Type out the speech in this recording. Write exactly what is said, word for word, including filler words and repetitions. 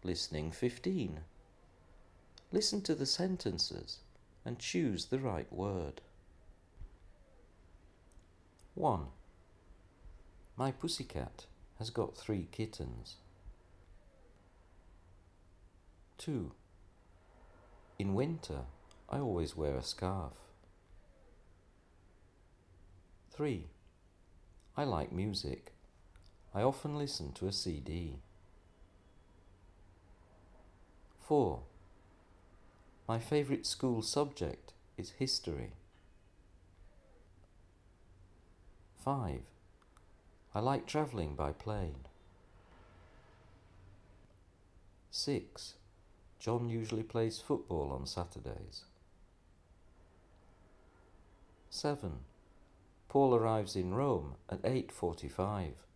Listening fifteen. Listen to the sentences and choose the right word. one. My pussycat has got three kittens. two. In winter, I always wear a scarf. three. I like music. I often listen to a C D. four. My favourite school subject is history. five. I like travelling by plane. six. John usually plays football on Saturdays. seven. Paul arrives in Rome at eight forty-five.